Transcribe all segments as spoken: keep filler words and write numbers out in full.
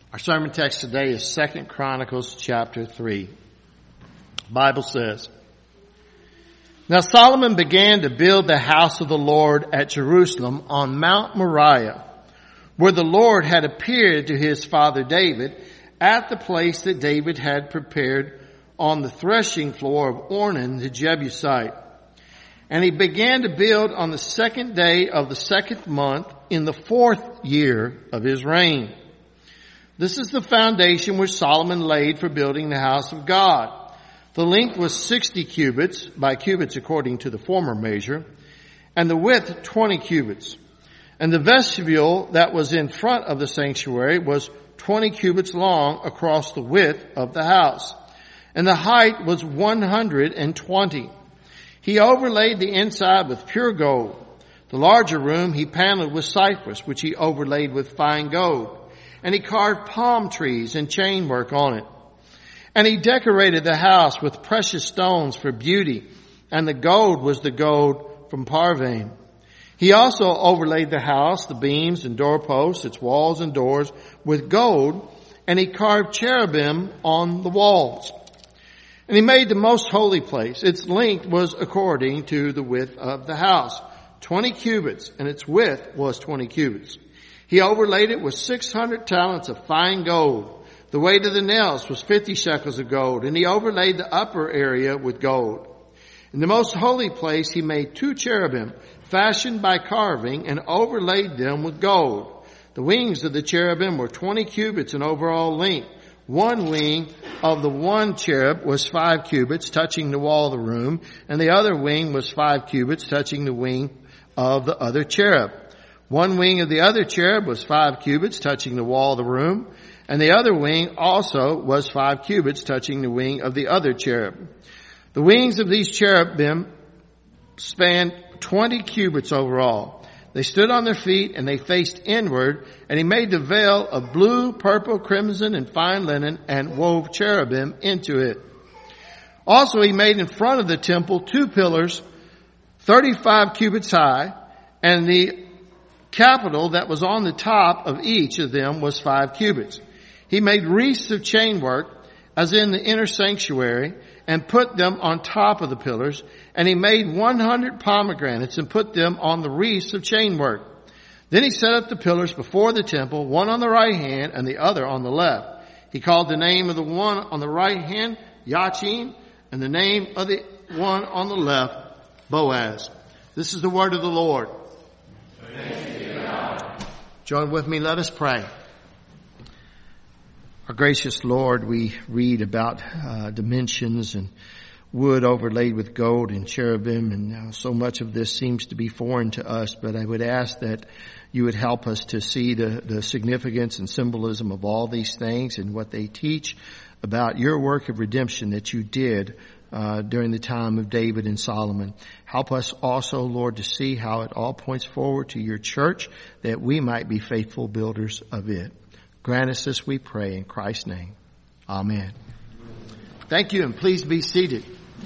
Our sermon text today is Second Chronicles chapter three. The Bible says, Now Solomon began to build the house of the Lord at Jerusalem on Mount Moriah, where the Lord had appeared to his father David at the place that David had prepared on the threshing floor of Ornan the Jebusite. And he began to build on the second day of the second month in the fourth year of his reign. This is the foundation which Solomon laid for building the house of God. The length was sixty cubits, by cubits according to the former measure, and the width twenty cubits. And the vestibule that was in front of the sanctuary was twenty cubits long across the width of the house. And the height was one hundred twenty. He overlaid the inside with pure gold. The larger room he paneled with cypress, which he overlaid with fine gold. And he carved palm trees and chain work on it. And he decorated the house with precious stones for beauty, and the gold was the gold from Parvaim. He also overlaid the house, the beams and doorposts, its walls and doors, with gold, and he carved cherubim on the walls. And he made the most holy place. Its length was according to the width of the house, twenty cubits, and its width was twenty cubits. He overlaid it with six hundred talents of fine gold. The weight of the nails was fifty shekels of gold, and he overlaid the upper area with gold. In the most holy place he made two cherubim, fashioned by carving, and overlaid them with gold. The wings of the cherubim were twenty cubits in overall length. One wing of the one cherub was five cubits, touching the wall of the room, and the other wing was five cubits, touching the wing of the other cherub. One wing of the other cherub was five cubits, touching the wall of the room, and the other wing also was five cubits, touching the wing of the other cherub. The wings of these cherubim spanned twenty cubits overall. They stood on their feet and they faced inward, and he made the veil of blue, purple, crimson, and fine linen and wove cherubim into it. Also he made in front of the temple two pillars, thirty-five cubits high, and the capital that was on the top of each of them was five cubits. He made wreaths of chain work, as in the inner sanctuary, and put them on top of the pillars. And he made one hundred pomegranates and put them on the wreaths of chain work. Then he set up the pillars before the temple, one on the right hand and the other on the left. He called the name of the one on the right hand Yachin, and the name of the one on the left Boaz. This is the word of the Lord. Join with me, let us pray. Our gracious Lord, we read about uh, dimensions and wood overlaid with gold and cherubim, and uh, so much of this seems to be foreign to us, but I would ask that you would help us to see the, the significance and symbolism of all these things and what they teach about your work of redemption that you did Uh, during the time of David and Solomon. Help us also, Lord, to see how it all points forward to your church, that we might be faithful builders of it. Grant us this, we pray, in Christ's name. Amen. Thank you, and please be seated.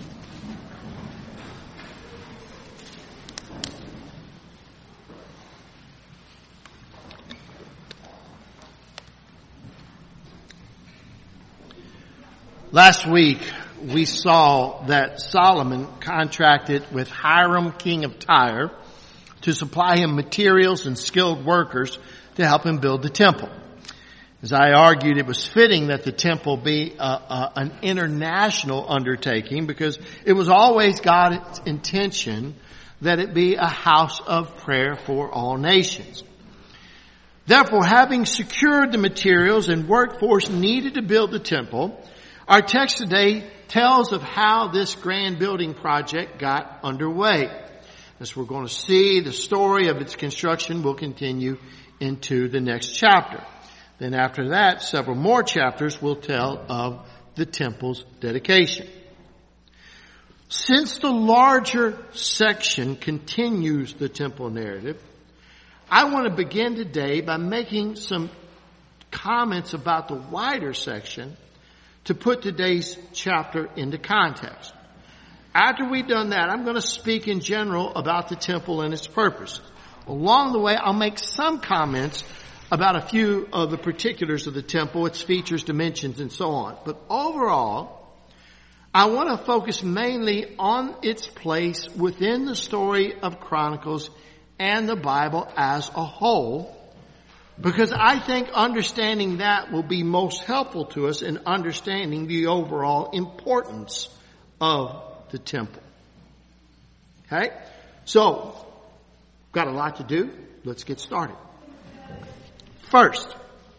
Last week, we saw that Solomon contracted with Hiram, king of Tyre, to supply him materials and skilled workers to help him build the temple. As I argued, it was fitting that the temple be uh, uh, an international undertaking, because it was always God's intention that it be a house of prayer for all nations. Therefore, having secured the materials and workforce needed to build the temple, our text today tells of how this grand building project got underway. As we're going to see, the story of its construction will continue into the next chapter. Then after that, several more chapters will tell of the temple's dedication. Since the larger section continues the temple narrative, I want to begin today by making some comments about the wider section to put today's chapter into context. After we've done that, I'm going to speak in general about the temple and its purpose. Along the way, I'll make some comments about a few of the particulars of the temple, its features, dimensions, and so on. But overall, I want to focus mainly on its place within the story of Chronicles and the Bible as a whole, because I think understanding that will be most helpful to us in understanding the overall importance of the temple. Okay? So, got a lot to do. Let's get started. First,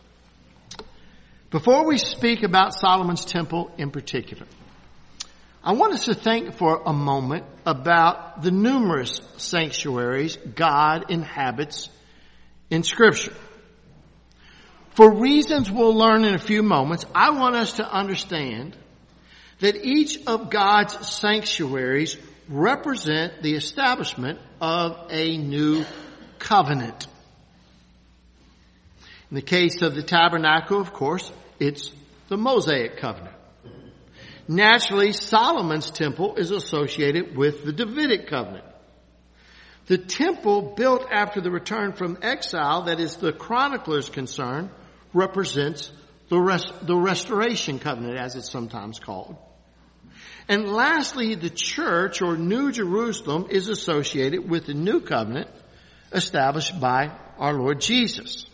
before we speak about Solomon's temple in particular, I want us to think for a moment about the numerous sanctuaries God inhabits in Scripture. For reasons we'll learn in a few moments, I want us to understand that each of God's sanctuaries represent the establishment of a new covenant. In the case of the tabernacle, of course, it's the Mosaic covenant. Naturally, Solomon's temple is associated with the Davidic covenant. The temple built after the return from exile, that is the chronicler's concern, represents the rest, the restoration covenant, as it's sometimes called. And lastly, the church, or New Jerusalem, is associated with the new covenant established by our Lord Jesus.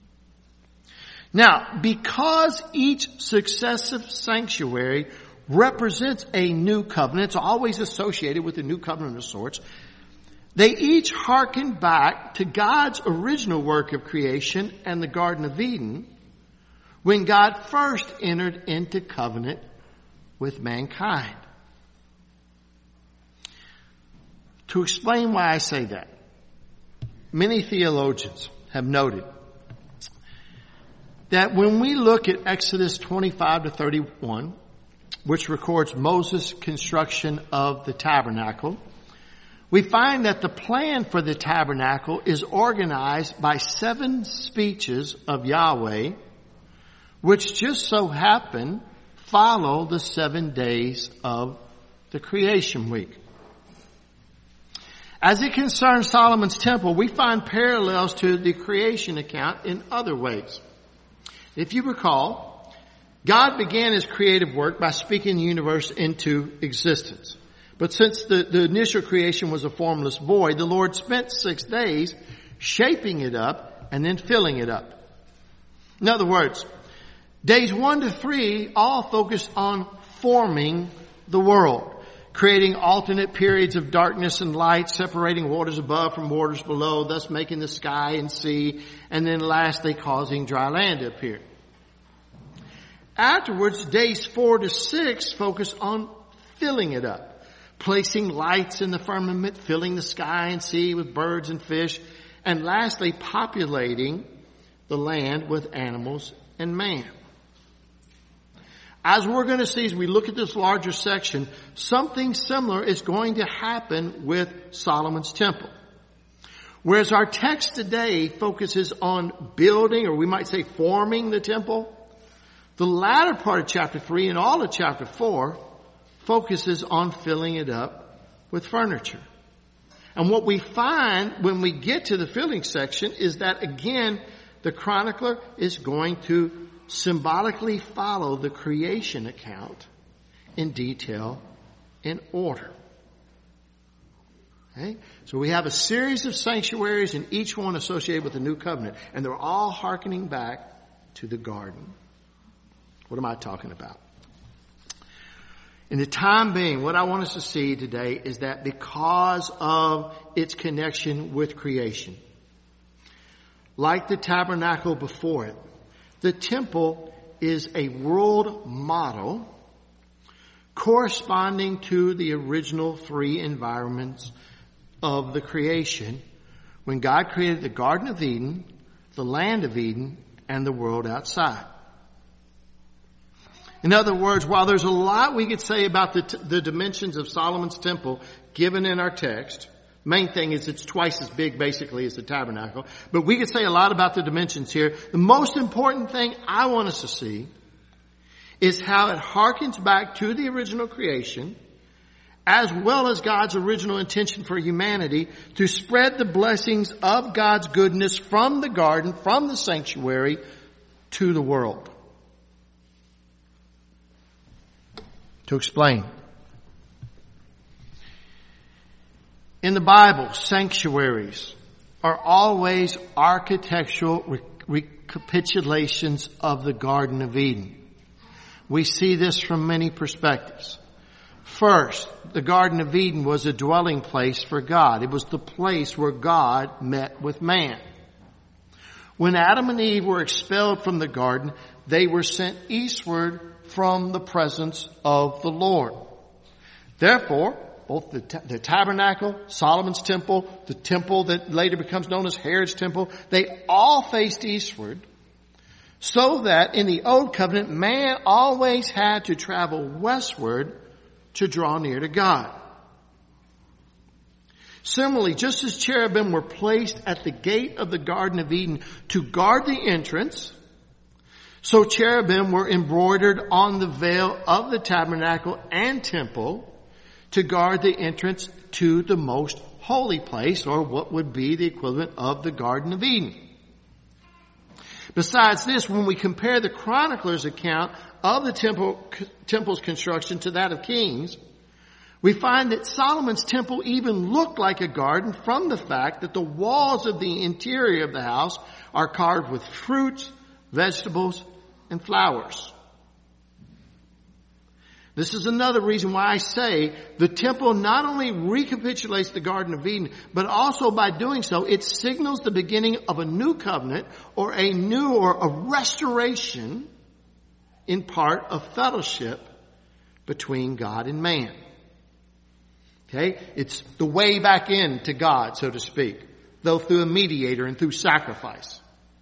Now, because each successive sanctuary represents a new covenant, it's always associated with a new covenant of sorts, they each hearken back to God's original work of creation and the Garden of Eden, when God first entered into covenant with mankind. To explain why I say that, many theologians have noted that when we look at Exodus twenty-five to thirty-one, which records Moses' construction of the tabernacle, we find that the plan for the tabernacle is organized by seven speeches of Yahweh, which just so happen follow the seven days of the creation week. As it concerns Solomon's temple, we find parallels to the creation account in other ways. If you recall, God began his creative work by speaking the universe into existence. But since the, the initial creation was a formless void, the Lord spent six days shaping it up and then filling it up. In other words, days one to three all focused on forming the world, creating alternate periods of darkness and light, separating waters above from waters below, thus making the sky and sea, and then lastly causing dry land to appear. Afterwards, days four to six focus on filling it up, placing lights in the firmament, filling the sky and sea with birds and fish, and lastly populating the land with animals and man. As we're going to see as we look at this larger section, something similar is going to happen with Solomon's temple. Whereas our text today focuses on building, or we might say forming the temple, the latter part of chapter three and all of chapter four focuses on filling it up with furniture. And what we find when we get to the filling section is that, again, the chronicler is going to symbolically follow the creation account in detail, in order. Okay? So we have a series of sanctuaries, and each one associated with the new covenant, and they're all hearkening back to the garden. What am I talking about? In the time being, what I want us to see today is that because of its connection with creation, like the tabernacle before it, the temple is a world model corresponding to the original three environments of the creation when God created the Garden of Eden, the land of Eden, and the world outside. In other words, while there's a lot we could say about the, t- the dimensions of Solomon's temple given in our text, main thing is it's twice as big basically as the tabernacle, but we could say a lot about the dimensions here. The most important thing I want us to see is how it harkens back to the original creation as well as God's original intention for humanity to spread the blessings of God's goodness from the garden, from the sanctuary, to the world. To explain. In the Bible, sanctuaries are always architectural re- recapitulations of the Garden of Eden. We see this from many perspectives. First, the Garden of Eden was a dwelling place for God. It was the place where God met with man. When Adam and Eve were expelled from the garden, they were sent eastward from the presence of the Lord. Therefore, both the, t- the tabernacle, Solomon's temple, the temple that later becomes known as Herod's temple, they all faced eastward, so that in the Old Covenant, man always had to travel westward to draw near to God. Similarly, just as cherubim were placed at the gate of the Garden of Eden to guard the entrance, so cherubim were embroidered on the veil of the tabernacle and temple to guard the entrance to the most holy place, or what would be the equivalent of the Garden of Eden. Besides this, when we compare the chronicler's account of the temple, temple's construction to that of King's, we find that Solomon's temple even looked like a garden from the fact that the walls of the interior of the house are carved with fruits, vegetables, and flowers. This is another reason why I say the temple not only recapitulates the Garden of Eden, but also by doing so, it signals the beginning of a new covenant or a new or a restoration in part of fellowship between God and man. Okay? It's the way back in to God, so to speak, though through a mediator and through sacrifice.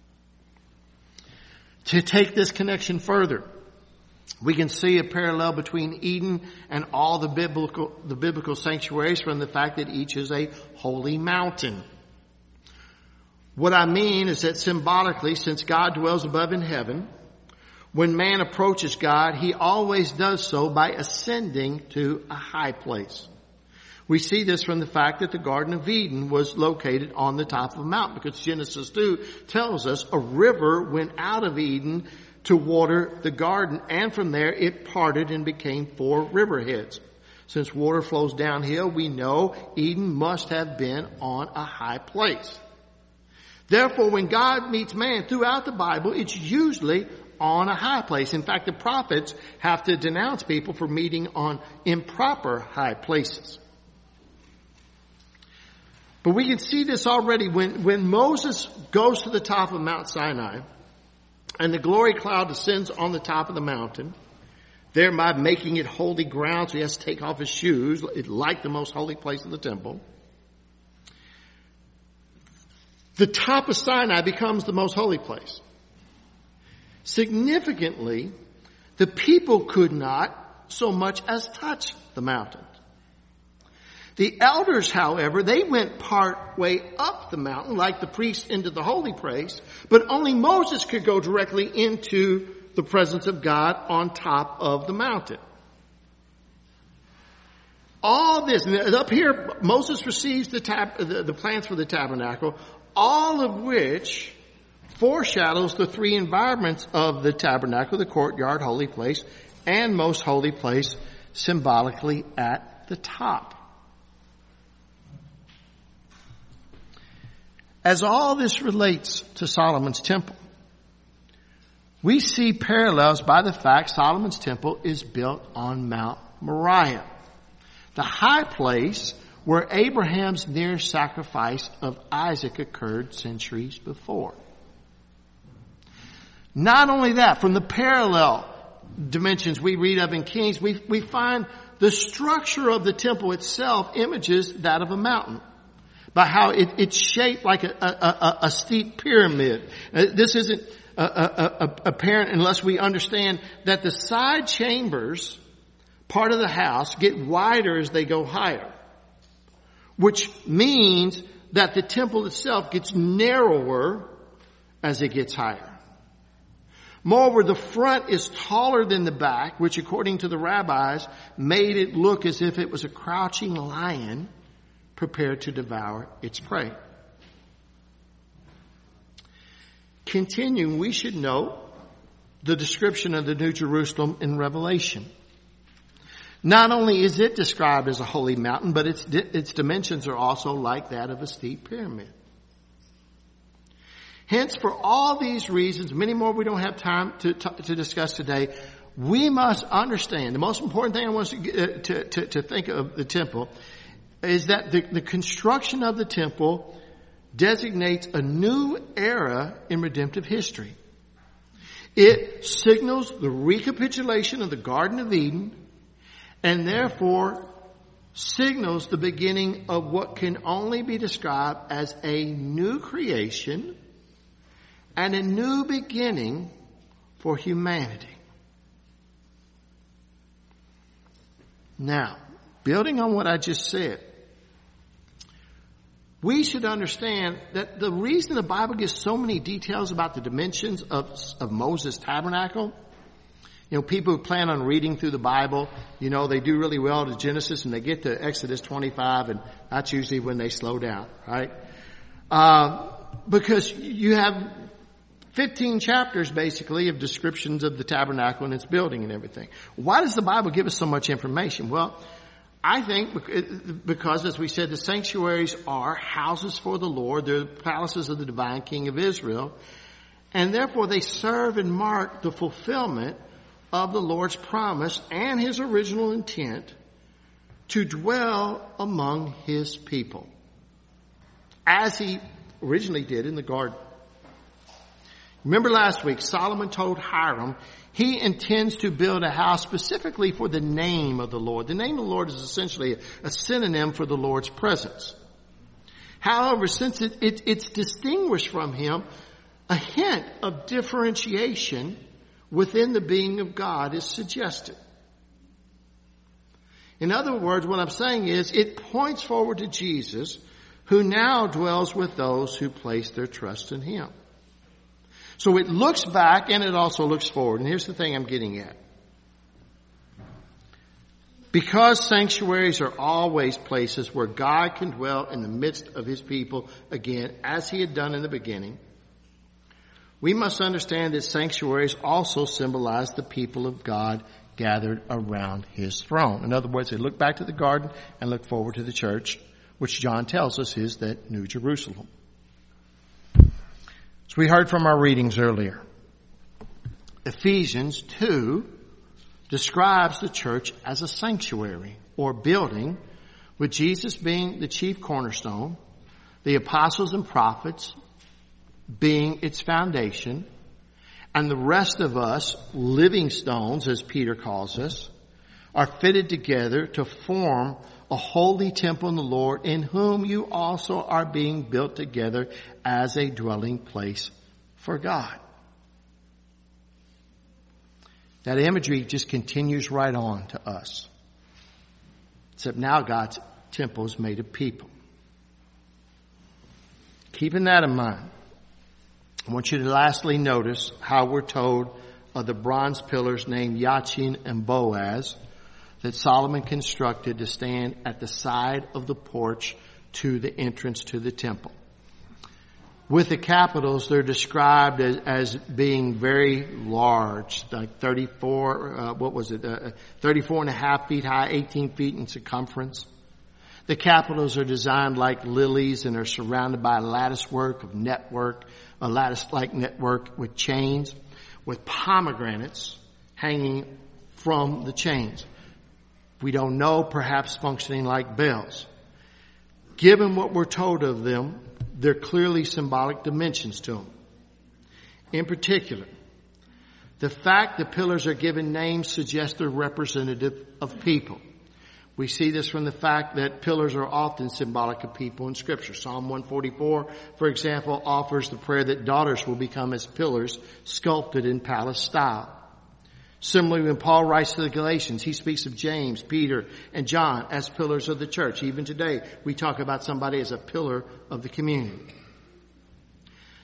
To take this connection further, we can see a parallel between Eden and all the biblical, the biblical sanctuaries from the fact that each is a holy mountain. What I mean is that symbolically, since God dwells above in heaven, when man approaches God, he always does so by ascending to a high place. We see this from the fact that the Garden of Eden was located on the top of a mountain, because Genesis two tells us a river went out of Eden to water the garden, and from there it parted and became four riverheads. Since water flows downhill, we know Eden must have been on a high place. Therefore, when God meets man throughout the Bible, it's usually on a high place. In fact, the prophets have to denounce people for meeting on improper high places. But we can see this already when, when Moses goes to the top of Mount Sinai and the glory cloud descends on the top of the mountain, thereby making it holy ground, so he has to take off his shoes, like the most holy place of the temple. The top of Sinai becomes the most holy place. Significantly, the people could not so much as touch the mountain. The elders, however, they went part way up the mountain, like the priests into the holy place, but only Moses could go directly into the presence of God on top of the mountain. All this, and up here, Moses receives the, tab, the, the plans for the tabernacle, all of which foreshadows the three environments of the tabernacle, the courtyard, holy place, and most holy place, symbolically at the top. As all this relates to Solomon's temple, we see parallels by the fact Solomon's temple is built on Mount Moriah, the high place where Abraham's near sacrifice of Isaac occurred centuries before. Not only that, from the parallel dimensions we read of in Kings, we, we find the structure of the temple itself images that of a mountain, by how it, it's shaped like a, a, a, a steep pyramid. Uh, this isn't uh, uh, uh, apparent unless we understand that the side chambers, part of the house, get wider as they go higher, which means that the temple itself gets narrower as it gets higher. Moreover, the front is taller than the back, which according to the rabbis made it look as if it was a crouching lion prepared to devour its prey. Continuing, we should note the description of the New Jerusalem in Revelation. Not only is it described as a holy mountain, but its, its dimensions are also like that of a steep pyramid. Hence, for all these reasons, many more we don't have time to, to, to discuss today, we must understand, the most important thing I want us to, to, to, to think of the temple is that the, the construction of the temple designates a new era in redemptive history. It signals the recapitulation of the Garden of Eden and therefore signals the beginning of what can only be described as a new creation and a new beginning for humanity. Now, building on what I just said, we should understand that the reason the Bible gives so many details about the dimensions of, of Moses' tabernacle, you know, people who plan on reading through the Bible, you know, they do really well to Genesis and they get to Exodus twenty-five, and that's usually when they slow down, right? Uh, because you have fifteen chapters basically of descriptions of the tabernacle and its building and everything. Why does the Bible give us so much information? Well, I think because, as we said, the sanctuaries are houses for the Lord. They're palaces of the divine King of Israel. And therefore they serve and mark the fulfillment of the Lord's promise and his original intent to dwell among his people, as he originally did in the garden. Remember last week, Solomon told Hiram he intends to build a house specifically for the name of the Lord. The name of the Lord is essentially a synonym for the Lord's presence. However, since it, it, it's distinguished from him, a hint of differentiation within the being of God is suggested. In other words, what I'm saying is it points forward to Jesus, who now dwells with those who place their trust in him. So it looks back and it also looks forward. And here's the thing I'm getting at. Because sanctuaries are always places where God can dwell in the midst of his people again, as he had done in the beginning, we must understand that sanctuaries also symbolize the people of God gathered around his throne. In other words, they look back to the garden and look forward to the church, which John tells us is that New Jerusalem. As we heard from our readings earlier, Ephesians two describes the church as a sanctuary or building, with Jesus being the chief cornerstone, the apostles and prophets being its foundation, and the rest of us, living stones, as Peter calls us, are fitted together to form a holy temple in the Lord, in whom you also are being built together as a dwelling place for God. That imagery just continues right on to us. Except now God's temple is made of people. Keeping that in mind, I want you to lastly notice how we're told of the bronze pillars named Yachin and Boaz that Solomon constructed to stand at the side of the porch to the entrance to the temple. With the capitals, they're described as, as being very large, like thirty-four, uh, what was it, uh, thirty-four and a half feet high, eighteen feet in circumference. The capitals are designed like lilies and are surrounded by a lattice work of network, a lattice-like network with chains, with pomegranates hanging from the chains. We don't know, perhaps functioning like bells. Given what we're told of them, there are clearly symbolic dimensions to them. In particular, the fact the pillars are given names suggests they're representative of people. We see this from the fact that pillars are often symbolic of people in Scripture. Psalm one forty-four, for example, offers the prayer that daughters will become as pillars sculpted in palace style. Similarly, when Paul writes to the Galatians, he speaks of James, Peter, and John as pillars of the church. Even today, we talk about somebody as a pillar of the community.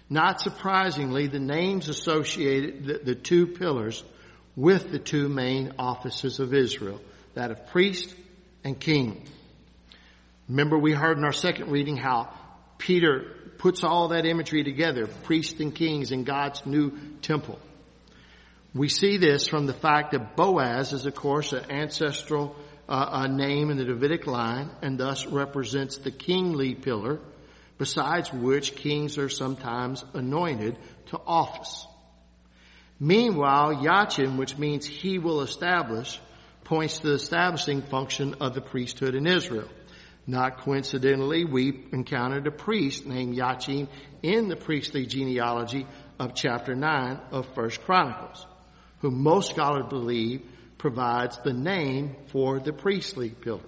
Not surprisingly, the names associated the, the two pillars with the two main offices of Israel, that of priest and king. Remember, we heard in our second reading how Peter puts all that imagery together, priests and kings in God's new temple. We see this from the fact that Boaz is, of course, an ancestral uh, a name in the Davidic line, and thus represents the kingly pillar, besides which kings are sometimes anointed to office. Meanwhile, Yachin, which means he will establish, points to the establishing function of the priesthood in Israel. Not coincidentally, we encountered a priest named Yachin in the priestly genealogy of chapter nine of First Chronicles, who most scholars believe provides the name for the priestly pillar.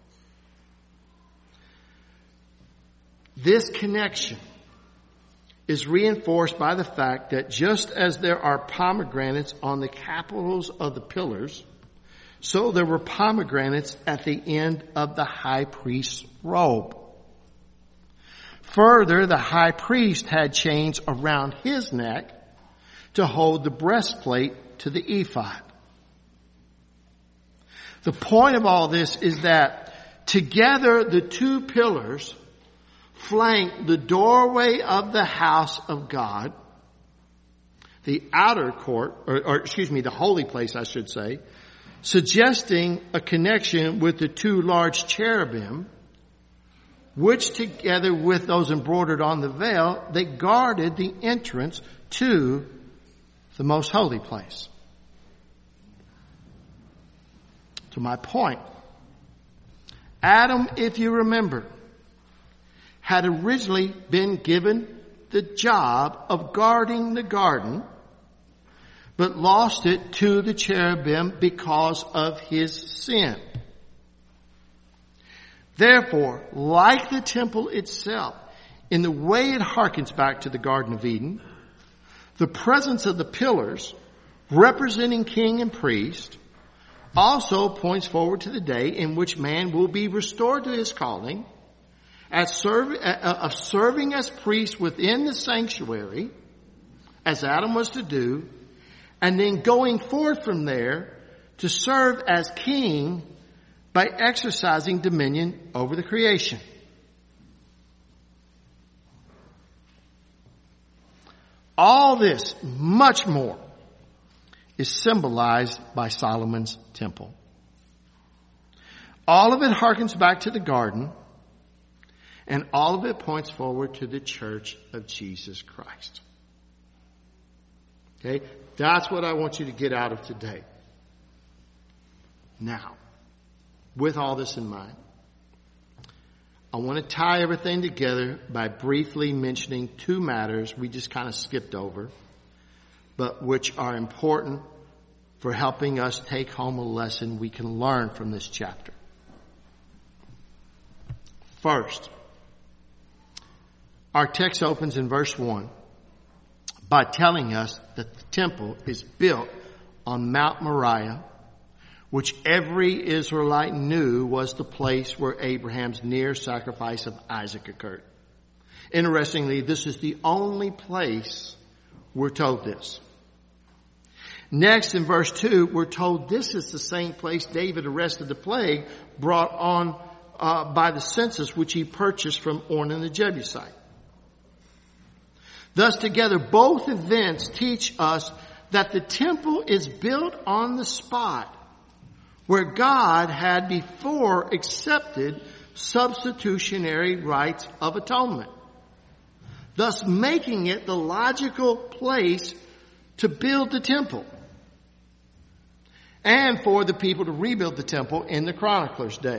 This connection is reinforced by the fact that just as there are pomegranates on the capitals of the pillars, so there were pomegranates at the end of the high priest's robe. Further, the high priest had chains around his neck to hold the breastplate to the ephod. The point of all this is that together the two pillars flank the doorway of the house of God, the outer court, or, or excuse me, the holy place, I should say, suggesting a connection with the two large cherubim, which together with those embroidered on the veil, they guarded the entrance to the most holy place. To my point, Adam, if you remember, had originally been given the job of guarding the garden, but lost it to the cherubim because of his sin. Therefore, like the temple itself, in the way it harkens back to the Garden of Eden, the presence of the pillars, representing king and priest, also points forward to the day in which man will be restored to his calling as serve, uh, of serving as priest within the sanctuary, as Adam was to do, and then going forth from there to serve as king by exercising dominion over the creation. All this, much more, is symbolized by Solomon's temple. All of it harkens back to the garden, and all of it points forward to the church of Jesus Christ. Okay? That's what I want you to get out of today. Now, with all this in mind, I want to tie everything together by briefly mentioning two matters we just kind of skipped over, but which are important for helping us take home a lesson we can learn from this chapter. First, our text opens in verse one by telling us that the temple is built on Mount Moriah, which every Israelite knew was the place where Abraham's near sacrifice of Isaac occurred. Interestingly, this is the only place we're told this. Next, in verse two, we're told this is the same place David arrested the plague brought on uh, by the census which he purchased from Ornan the Jebusite. Thus, together, both events teach us that the temple is built on the spot where God had before accepted substitutionary rites of atonement, thus making it the logical place to build the temple and for the people to rebuild the temple in the chronicler's day.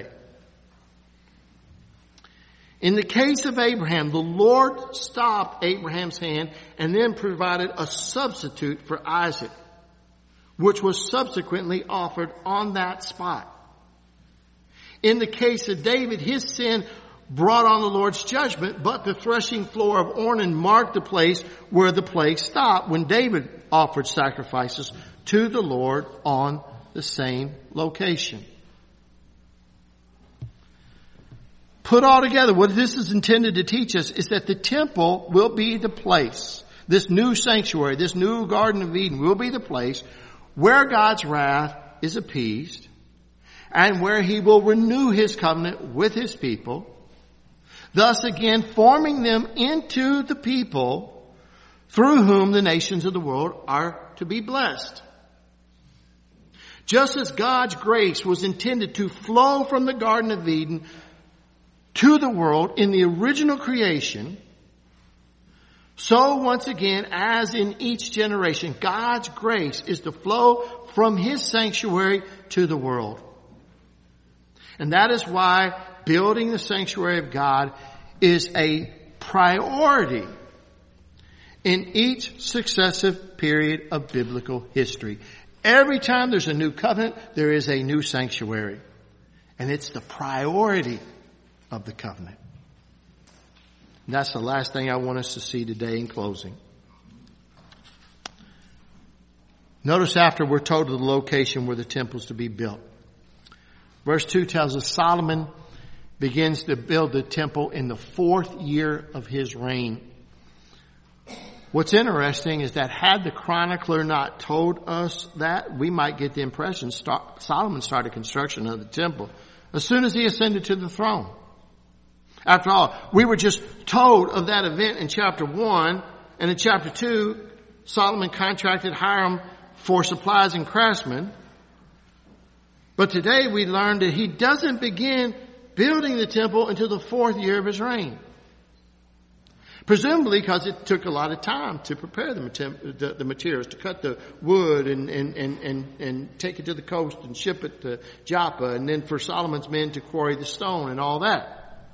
In the case of Abraham, the Lord stopped Abraham's hand and then provided a substitute for Isaac, which was subsequently offered on that spot. In the case of David, his sin brought on the Lord's judgment, but the threshing floor of Ornan marked the place where the plague stopped when David offered sacrifices to the Lord on the same location. Put all together, what this is intended to teach us is that the temple will be the place, this new sanctuary, this new Garden of Eden will be the place where God's wrath is appeased and where he will renew his covenant with his people, thus again forming them into the people through whom the nations of the world are to be blessed. Just as God's grace was intended to flow from the Garden of Eden to the world in the original creation, so once again, as in each generation, God's grace is to flow from his sanctuary to the world. And that is why building the sanctuary of God is a priority in each successive period of biblical history. Every time there's a new covenant, there is a new sanctuary. And it's the priority of the covenant. And that's the last thing I want us to see today in closing. Notice after we're told of the location where the temple is to be built. Verse two tells us Solomon begins to build the temple in the fourth year of his reign. What's interesting is that had the chronicler not told us that, we might get the impression start, Solomon started construction of the temple as soon as he ascended to the throne. After all, we were just told of that event in chapter one, and in chapter two, Solomon contracted Hiram for supplies and craftsmen. But today we learned that he doesn't begin building the temple until the fourth year of his reign. Presumably because it took a lot of time to prepare the, the, the materials, to cut the wood and, and, and, and, and take it to the coast and ship it to Joppa, and then for Solomon's men to quarry the stone and all that.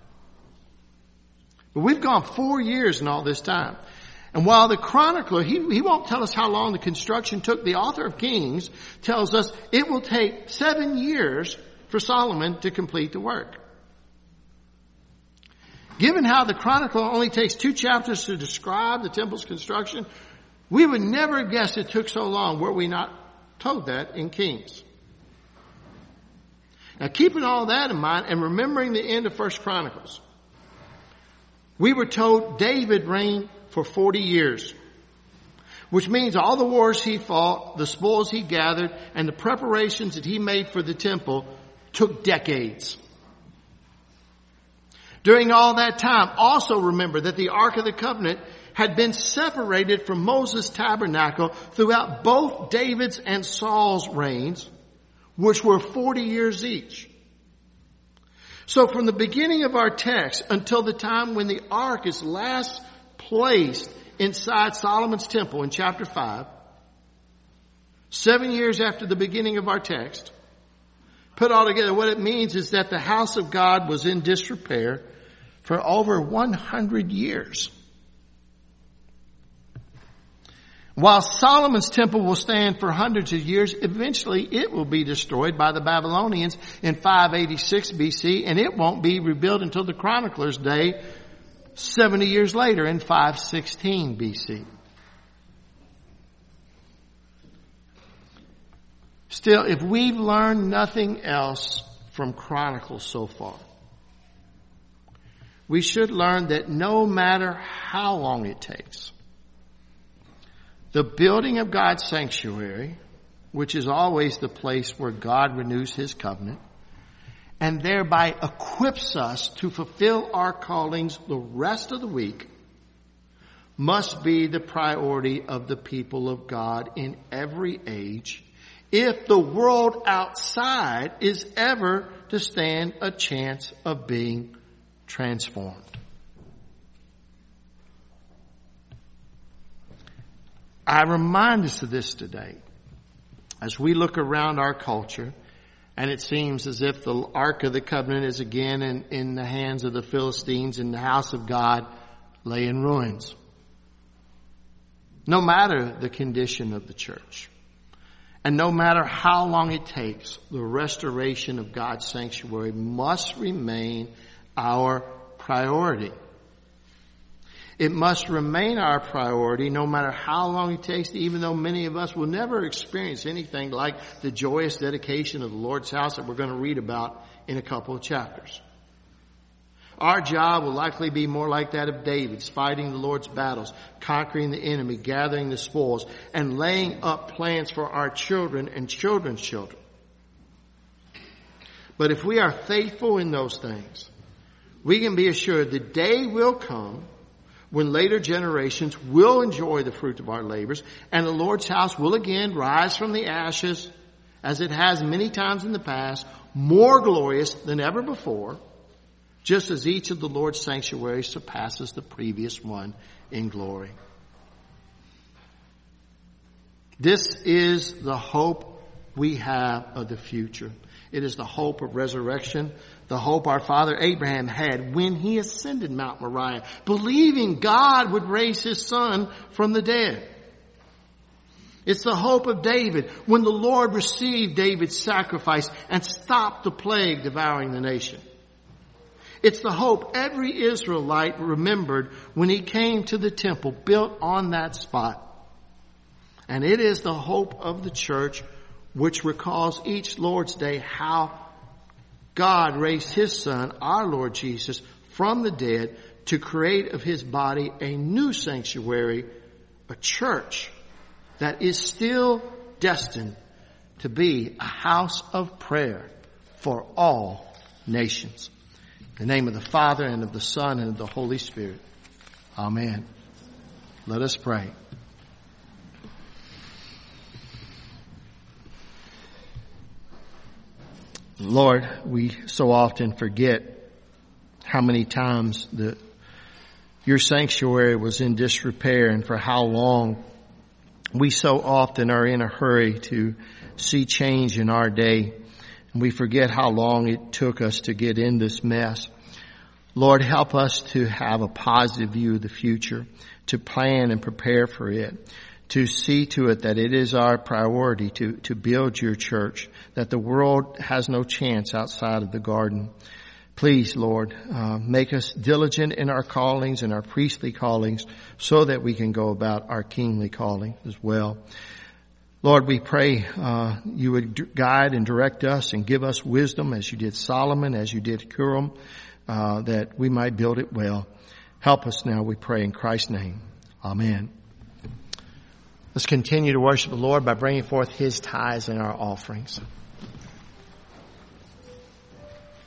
But we've gone four years in all this time. And while the chronicler, he, he won't tell us how long the construction took, the author of Kings tells us it will take seven years for Solomon to complete the work. Given how the chronicler only takes two chapters to describe the temple's construction, we would never have guessed it took so long were we not told that in Kings. Now keeping all that in mind and remembering the end of First Chronicles, we were told David reigned for forty years, which means all the wars he fought, the spoils he gathered, and the preparations that he made for the temple took decades. During all that time, also remember that the Ark of the Covenant had been separated from Moses' tabernacle throughout both David's and Saul's reigns, which were forty years each. So from the beginning of our text until the time when the ark is last placed inside Solomon's temple in chapter five, seven years after the beginning of our text, put all together, what it means is that the house of God was in disrepair for over one hundred years. While Solomon's temple will stand for hundreds of years, eventually it will be destroyed by the Babylonians in five eighty-six B C, and it won't be rebuilt until the chronicler's day seventy years later in five sixteen B C. Still, if we've learned nothing else from Chronicles so far, we should learn that no matter how long it takes, the building of God's sanctuary, which is always the place where God renews his covenant, and thereby equips us to fulfill our callings the rest of the week, must be the priority of the people of God in every age, if the world outside is ever to stand a chance of being transformed. I remind us of this today as we look around our culture, and it seems as if the Ark of the Covenant is again in, in the hands of the Philistines, and the house of God lay in ruins. No matter the condition of the church, and no matter how long it takes, the restoration of God's sanctuary must remain our priority. It must remain our priority no matter how long it takes, even though many of us will never experience anything like the joyous dedication of the Lord's house that we're going to read about in a couple of chapters. Our job will likely be more like that of David's, fighting the Lord's battles, conquering the enemy, gathering the spoils, and laying up plans for our children and children's children. But if we are faithful in those things, we can be assured the day will come when later generations will enjoy the fruit of our labors, and the Lord's house will again rise from the ashes, as it has many times in the past, more glorious than ever before, just as each of the Lord's sanctuaries surpasses the previous one in glory. This is the hope we have of the future. It is the hope of resurrection, the hope our father Abraham had when he ascended Mount Moriah, believing God would raise his son from the dead. It's the hope of David when the Lord received David's sacrifice and stopped the plague devouring the nation. It's the hope every Israelite remembered when he came to the temple built on that spot. And it is the hope of the church which recalls each Lord's Day how God raised his son, our Lord Jesus, from the dead to create of his body a new sanctuary, a church that is still destined to be a house of prayer for all nations. In the name of the Father, and of the Son, and of the Holy Spirit. Amen. Let us pray. Lord, we so often forget how many times the, your sanctuary was in disrepair, and for how long. We so often are in a hurry to see change in our day, and we forget how long it took us to get in this mess. Lord, help us to have a positive view of the future, to plan and prepare for it, to see to it that it is our priority to, to build your church, that the world has no chance outside of the garden. Please, Lord, uh, make us diligent in our callings and our priestly callings so that we can go about our kingly calling as well. Lord, we pray uh, you would guide and direct us and give us wisdom as you did Solomon, as you did Huram, uh, that we might build it well. Help us now, we pray in Christ's name. Amen. Let's continue to worship the Lord by bringing forth his tithes and our offerings.